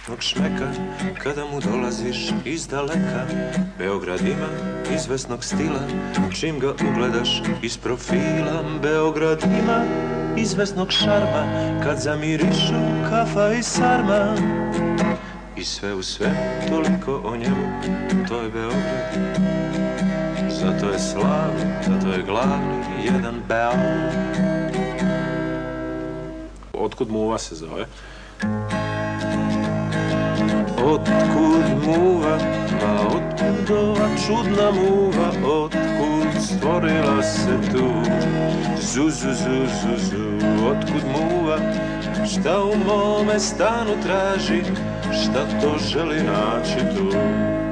Nog šmeka kada mu dolaziš iz daleka. Beograd ima izvesnog stila, čim ga ugledaš iz profila. Beograd ima izvesnog šarma, kad zamirišu kafa i sarma. I sve u sve toliko o njemu, to je Beograd. Zato je slavni, zato je glavni, jedan Beograd. Otkud muva se zove? Otkud muva, pa otkud ova čudna muva, otkud stvorila se tu, zu, zu, zu, zu, zu. Otkud muva, šta u mome stanu traži, šta to želi naći tu.